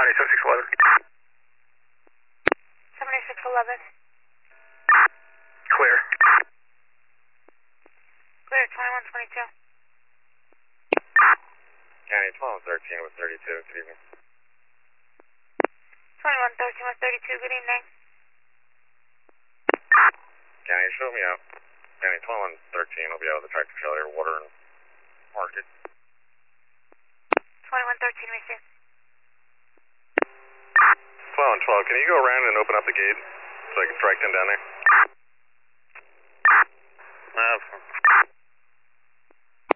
County 7611. 7611. Clear. Clear, 2122. County 1213 with 32, good evening. 2113 with 32, good evening. County, show me out. County 1213 will be out of the tractor trailer, water and market. 2113, receive. 12 and 12, can you go around and open up the gate so I can track them down there?